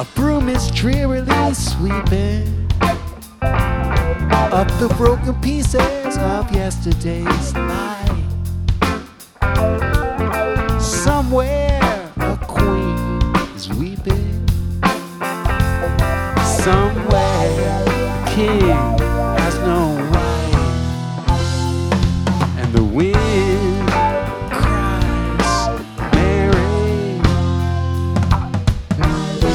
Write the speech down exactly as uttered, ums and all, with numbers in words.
broom is drearily sweeping up the broken pieces of yesterday's life. Somewhere a queen is weeping. Somewhere a king has no wife. And the wind